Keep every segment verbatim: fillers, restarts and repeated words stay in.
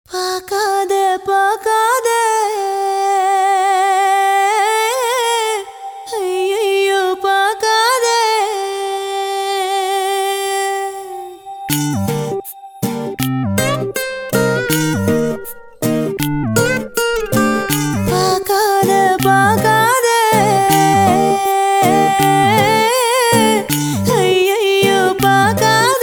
பார்க்காத பார்க்காத ஐயையோ பார்க்காத பார்க்காத பார்க்காத ஐயையோ பார்க்காத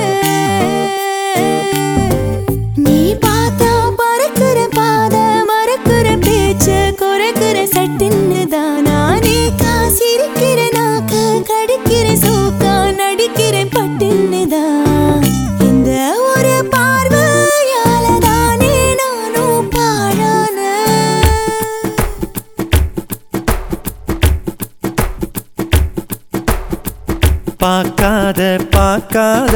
நீ பார்த்தா பறக்குற பாத மறக்குற பேச்சு குறைக்குற சட்டுன்னு தானா நீ காசிருக்கிற நாக்க கடிக்கிற சோக்கா நடிக்கிற பட்டுன்னு தான் இந்த ஒரு பார்வையால தானே நானும் பாழான பார்க்காத பார்க்காத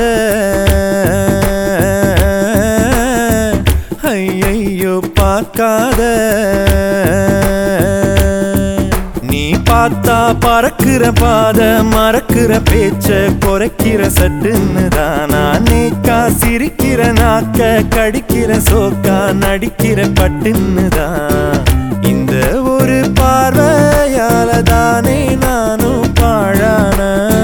ஐயையோ பார்க்காத நீ பார்த்தா பறக்குற பாத மறக்குற பேச்ச குறைக்கிற சட்டுன்னு தானா நேக்கா சிரிக்கிற நாக்க கடிக்கிற சோக்கா நடிக்கிற பட்டுன்னு தான் இந்த ஒரு பார்வையால தானே நானும் பாழான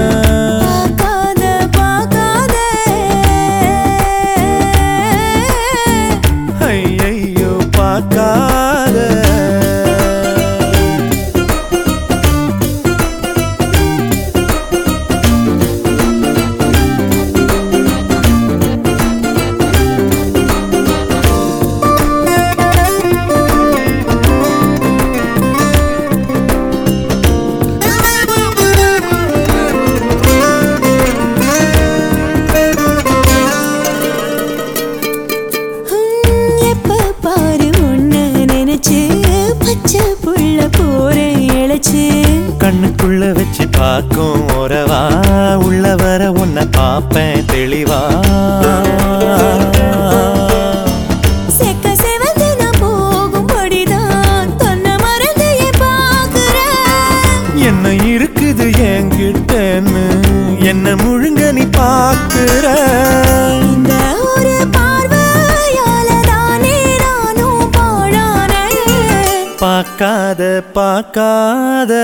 கண்ணுக்குள்ள வச்சு பார்க்கும் உறவா உள்ள வர உன்னை பார்ப்பேன் தெளிவா செக்க செவந்து நான் போகும்படிதான் தொன்ன மறந்து பார்க்கிறேன் என்ன இருக்குது என்கிட்டன்னு என்ன முழுங்க நீ பார்க்கிற இந்த ஒரு பார்வையால தானே நானும் பாழானேன் பார்க்காத பார்க்காத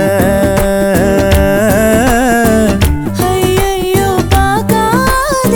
ஐயையோ பார்க்காத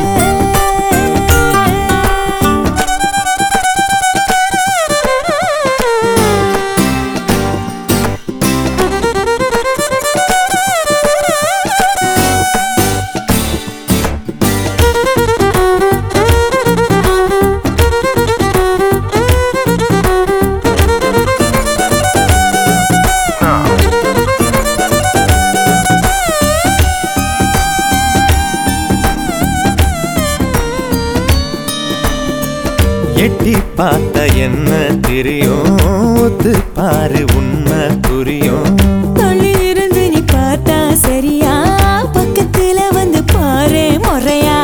எட்டி பார்த்த என்ன தெரியும் ஒத்து பாரு உண்மை புரியும் தொழில் இருந்து நீ பார்த்தா சரியா பக்கத்துல வந்து பாரு முறையா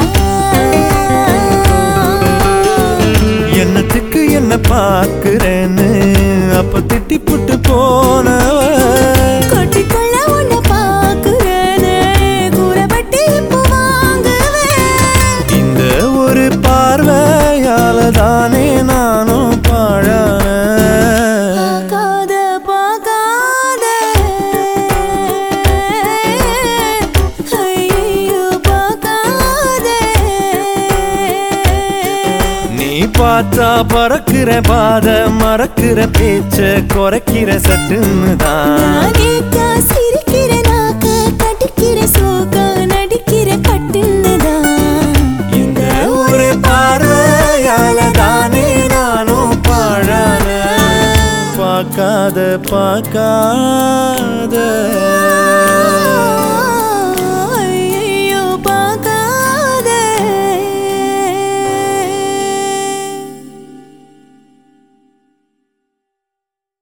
என்னத்துக்கு என்ன பார்க்கிறேன்னு அப்ப திட்டி புட்டு போனவ கொட்டிக்கொள்ள உன்னை பார்க்கிறேன்னு கூறப்பட்டு இப்போ வாங்குவேன் இந்த ஒரு பார்வையால தானே நானும் பாழான பார்க்காத பார்க்காத ஐயையோ பார்க்காத நீ பார்த்தா பறக்குற பாத மறக்குற பேச்ச குறைக்கிற சட்டுன்னு தான் நானே காசிருக்கிற நாக்க கடிக்கிற சோக்கா நடிக்கிற பட்டுன்னு தான் இந்த ஒரு பார்வையால தானே நானும் பாழான பார்க்காத பார்க்காத